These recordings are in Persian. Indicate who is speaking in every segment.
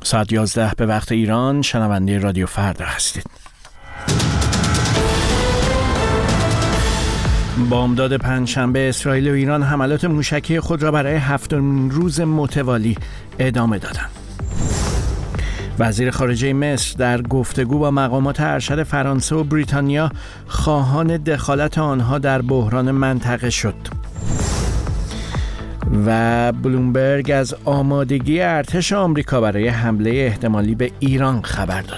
Speaker 1: ساعت 11 به وقت ایران، شنونده رادیو فردا هستید. بامداد پنجشنبه اسرائیل و ایران حملات موشکی خود را برای 7 روز متوالی ادامه دادند. وزیر خارجه مصر در گفتگو با مقامات ارشد فرانسه و بریتانیا خواهان دخالت آنها در بحران منطقه شد. و بلومبرگ از آمادگی ارتش آمریکا برای حمله احتمالی به ایران خبر داد.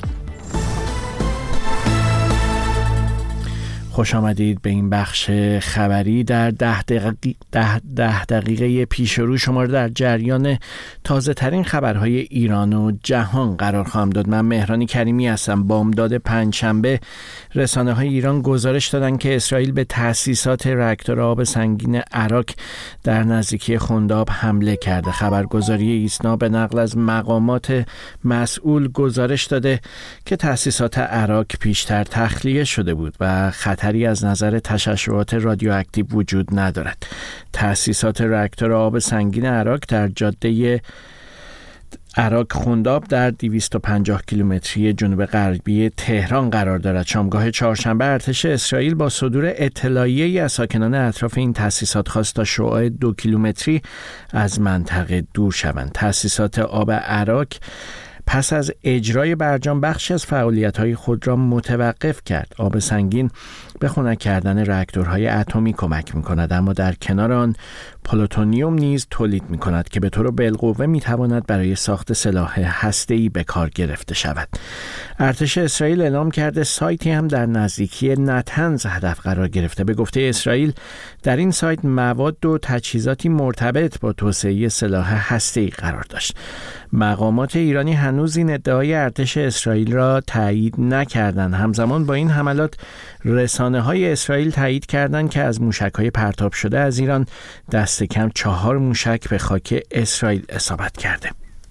Speaker 1: خوش آمدید به این بخش خبری. در 10 دقیقه پیش رو شما را در جریان تازه ترین خبرهای ایران و جهان قرار خواهم داد. من مهران کریمی هستم. بامداد پنجشنبه رسانه‌های ایران گزارش دادند که اسرائیل به تأسیسات راکتور آب سنگین عراق در نزدیکی خنداب حمله کرده. خبرگزاری ایسنا به نقل از مقامات مسئول گزارش داده که تأسیسات عراق پیشتر تخلیه شده بود و خطری از نظر تشعشعات رادیواکتیو وجود ندارد. تأسیسات راکتور آب سنگین عراق در جاده عراق خنداب در 250 کیلومتری جنوب غربی تهران قرار دارد. شامگاه چهارشنبه ارتش اسرائیل با صدور اطلاعیه‌ای از ساکنان اطراف این تأسیسات خواست تا شعاع 2 کیلومتری از منطقه دور شوند. تأسیسات آب عراق پس از اجرای برجام بخشی از فعالیت‌های خود را متوقف کرد. آب سنگین به خنک کردن راکتورهای اتمی کمک می‌کند، اما در کنار آن پلوتونیوم نیز تولید می‌کند که به طور بالقوه می‌تواند برای ساخت سلاح هسته‌ای به کار گرفته شود. ارتش اسرائیل اعلام کرده سایتی هم در نزدیکی نتنز هدف قرار گرفته. به گفته اسرائیل در این سایت مواد و تجهیزاتی مرتبط با توسعه سلاح هسته‌ای قرار داشت. مقامات ایرانی هنوز این ادعای ارتش اسرائیل را تایید نکردند. همزمان با این حملات رسانه‌های اسرائیل تایید کردند که از موشک‌های پرتاب شده از ایران دست کم 4 موشک به خاک اسرائیل اصابت کرده.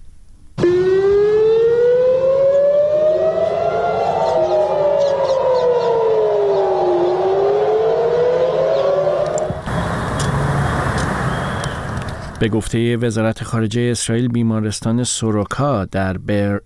Speaker 1: به گفته وزارت خارجه اسرائیل بیمارستان سوروکا در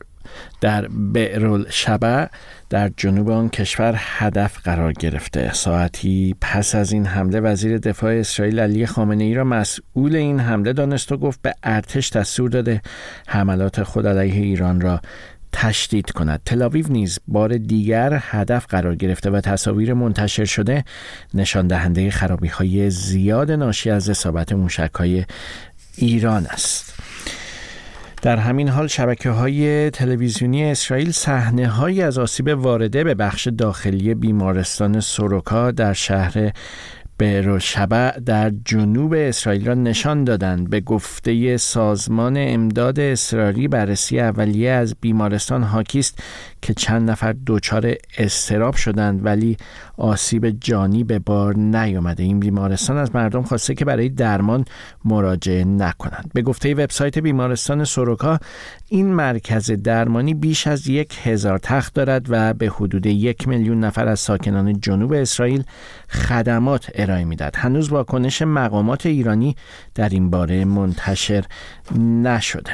Speaker 1: بئرالشبع در جنوب آن کشور هدف قرار گرفته. ساعتی پس از این حمله وزیر دفاع اسرائیل علی خامنه‌ای را مسئول این حمله دانست و گفت به ارتش دستور داده حملات خود علیه ایران را تشدید کند. تل‌آویو نیز بار دیگر هدف قرار گرفته و تصاویر منتشر شده نشان دهنده خرابی‌های زیاد ناشی از اصابت موشک‌های ایران است. در همین حال شبکه‌های تلویزیونی اسرائیل صحنه‌هایی از آسیب وارده به بخش داخلی بیمارستان سوروکا در شهر بئرالشبع در جنوب اسرائیل را نشان دادند. به گفته سازمان امداد اضطراری بررسی اولیه از بیمارستان حاکی است که چند نفر دچار اضطراب شدند ولی آسیب جانی به بار نیامده. این بیمارستان از مردم خواسته که برای درمان مراجعه نکنند. به گفته وبسایت بیمارستان سوروکا این مرکز درمانی بیش از 1000 تخت دارد و به حدود 1 میلیون نفر از ساکنان جنوب اسرائیل خدمات ارائه میدهد. هنوز واکنش مقامات ایرانی در این باره منتشر نشده.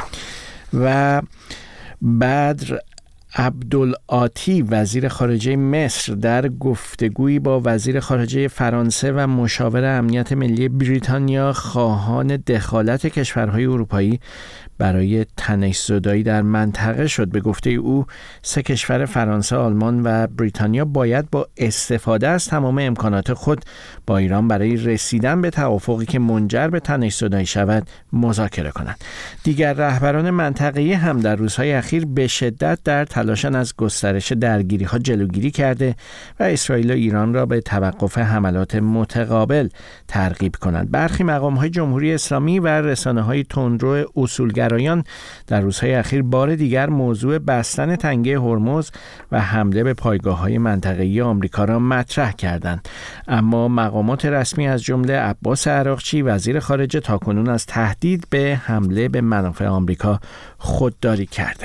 Speaker 1: و بدر عبدالعاطی وزیر خارجه مصر در گفتگویی با وزیر خارجه فرانسه و مشاور امنیت ملی بریتانیا خواهان دخالت کشورهای اروپایی برای تنش‌زدایی در منطقه شد. به گفته او 3 کشور فرانسه، آلمان و بریتانیا باید با استفاده از تمام امکانات خود با ایران برای رسیدن به توافقی که منجر به تنش‌زدایی شود مذاکره کنند. دیگر رهبران منطقه‌ای هم در روزهای اخیر به شدت در تلاشند از گسترش درگیری‌ها جلوگیری کرده و اسرائیل و ایران را به توقف حملات متقابل ترغیب کنند. برخی مقام‌های جمهوری اسلامی و رسانه‌های تندرو اصولگرایان در روزهای اخیر بار دیگر موضوع بستن تنگه هرمز و حمله به پایگاه‌های منطقه‌ای آمریکا را مطرح کردند. اما مقامات رسمی از جمله عباس عراقچی وزیر خارجه تاکنون از تهدید به حمله به منافع آمریکا خودداری کرده.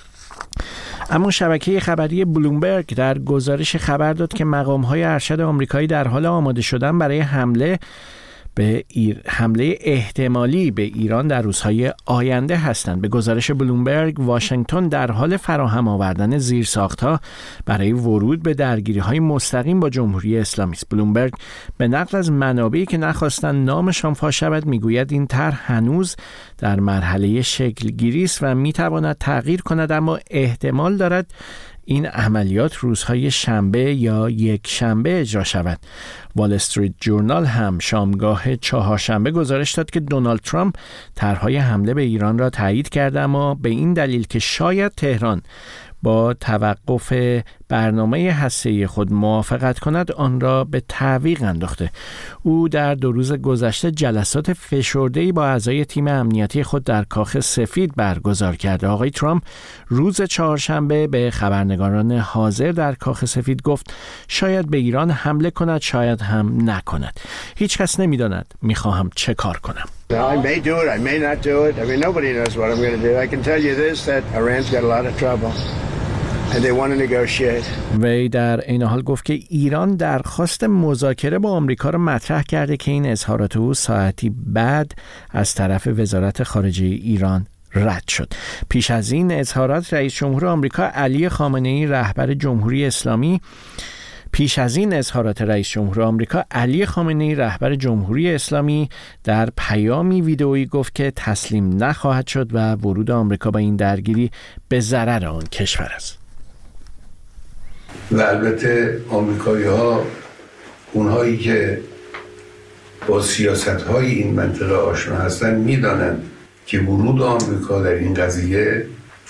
Speaker 1: اما شبکه خبری بلومبرگ در گزارش خبر داد که مقام‌های ارشد آمریکایی در حال آماده شدن برای حمله به حمله احتمالی به ایران در روزهای آینده هستند. به گزارش بلومبرگ، واشنگتن در حال فراهم آوردن زیرساخت‌ها برای ورود به درگیری‌های مستقیم با جمهوری اسلامی است. بلومبرگ به نقل از منابعی که نخواستند نامشان فاش شود میگوید این طرح هنوز در مرحله شکل‌گیری است و میتواند تغییر کند، اما احتمال دارد این عملیات روزهای شنبه یا یک شنبه اجرا شود. وال استریت جورنال هم شامگاه چهارشنبه گزارش داد که دونالد ترامپ طرح‌های حمله به ایران را تایید کرده، اما به این دلیل که شاید تهران با توقف برنامه هسته‌ای خود موافقت کند آن را به تعویق انداخته. او در 2 روز گذشته جلسات فشرده‌ای با اعضای تیم امنیتی خود در کاخ سفید برگزار کرده. آقای ترامپ روز چهارشنبه به خبرنگاران حاضر در کاخ سفید گفت شاید به ایران حمله کند، شاید هم نکند. هیچ کس نمی‌داند می‌خواهم چه کار کنم.
Speaker 2: I may do it, I may not do it. I mean, nobody knows what I'm going to do. I can tell you this, that Iran's got a lot of trouble. And they want to negotiate.
Speaker 1: وی در این حال گفت که ایران درخواست مذاکره با آمریکا را مطرح کرده که این اظهارات او ساعتی بعد از طرف وزارت خارجه ایران رد شد. پیش از این اظهارات رئیس جمهور آمریکا علی خامنه‌ای رهبر جمهوری اسلامی در پیامی ویدئویی گفت که تسلیم نخواهد شد و ورود آمریکا با این درگیری به ضرر آن کشور است.
Speaker 3: و البته آمریکایی‌ها، اونهایی که با سیاست‌های این منطقه آشنا هستند، می‌دانند که ورود آمریکا در این قضیه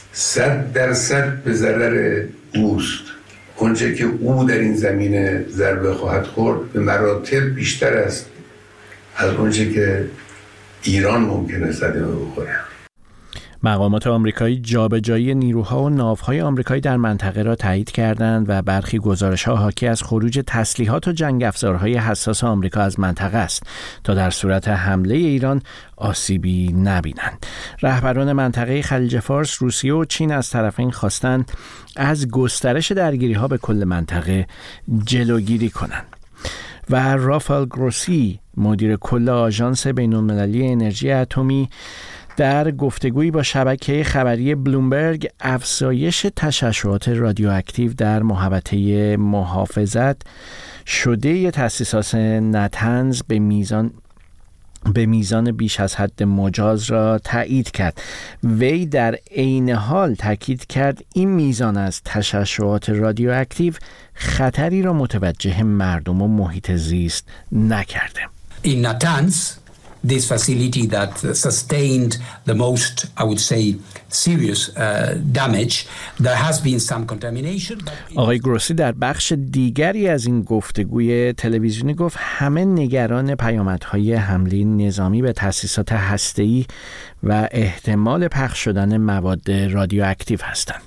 Speaker 3: 100% به ضرر اوست. اونچه که او در این زمینه ضربه خواهد خورد به مراتب بیشتر است از اونچه که ایران ممکنه صدمه بخوره.
Speaker 1: مقامات آمریکایی جابجایی نیروها و ناوهای آمریکایی در منطقه را تایید کردند و برخی گزارش‌ها حاکی از خروج تسلیحات و جنگ افزارهای حساس آمریکا از منطقه است تا در صورت حمله ایران آسیبی نبینند. رهبران منطقه خلیج فارس، روسیه و چین از طرفین خواستند از گسترش درگیری‌ها به کل منطقه جلوگیری کنند. و رافائل گروسی، مدیر کل آژانس بین‌المللی انرژی اتمی، در گفتگویی با شبکه خبری بلومبرگ افزایش تشعشعات رادیواکتیو در محوطه محافظت شده تأسیسات نتنز به میزان بیش از حد مجاز را تایید کرد. وی در عین حال تاکید کرد این میزان از تشعشعات رادیواکتیو خطری را متوجه مردم و محیط زیست نکرده.
Speaker 4: In Natanz, this facility that sustained the most, I would say, serious damage, there has been some contamination.
Speaker 1: آقای گروسی در بخش دیگری از این گفتگوی تلویزیونی گفت همه نگران پیامدهای حمله نظامی به تأسیسات هسته‌ای و احتمال پخش شدن مواد رادیواکتیو هستند.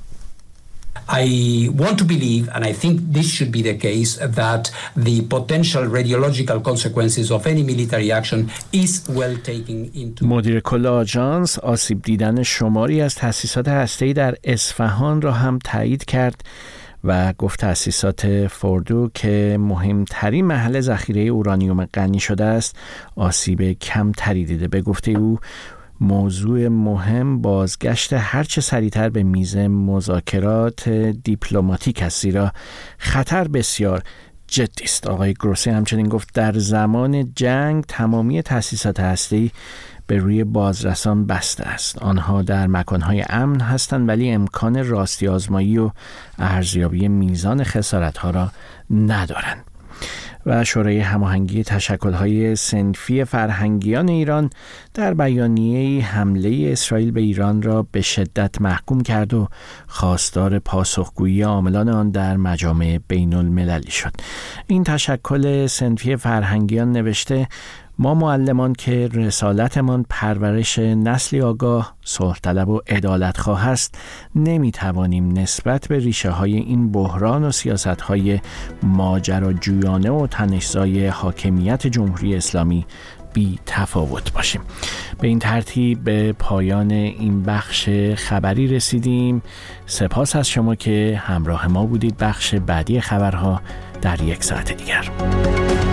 Speaker 4: I want to believe, and I think this should be the case, that the potential radiological consequences of any military action is well taken into.
Speaker 1: مدیر کل آژانس آسیب دیدن شماری از تأسیسات هسته‌ای در اصفهان را هم تایید کرد و گفت تأسیسات فوردو که مهمترین محل ذخیره اورانیوم غنی شده است آسیب کمتری دیده. به گفته او موضوع مهم بازگشت هرچه سریعتر به میز مذاکرات دیپلماتیک است، زیرا خطر بسیار جدی است. آقای گروسی همچنین گفت در زمان جنگ تمامی تأسیسات هسته‌ای به روی بازرسان بسته است. آنها در مکانهای امن هستند ولی امکان راستی آزمایی و ارزیابی میزان خسارت‌ها را ندارند. و شورای هماهنگی تشکل‌های صنفی فرهنگیان ایران در بیانیه‌ای حمله اسرائیل به ایران را به شدت محکوم کرد و خواستار پاسخگویی عاملان آن در مجامع بین‌المللی شد. این تشکل صنفی فرهنگیان نوشته ما معلمان که رسالتمان پرورش نسلی آگاه، صلح‌طلب و عدالت‌خواه است، نمی‌توانیم نسبت به ریشه‌های این بحران و سیاست‌های ماجراجویانه و تنش‌زای حاکمیت جمهوری اسلامی بی تفاوت باشیم. به این ترتیب به پایان این بخش خبری رسیدیم. سپاس از شما که همراه ما بودید. بخش بعدی خبرها در 1 ساعت دیگر.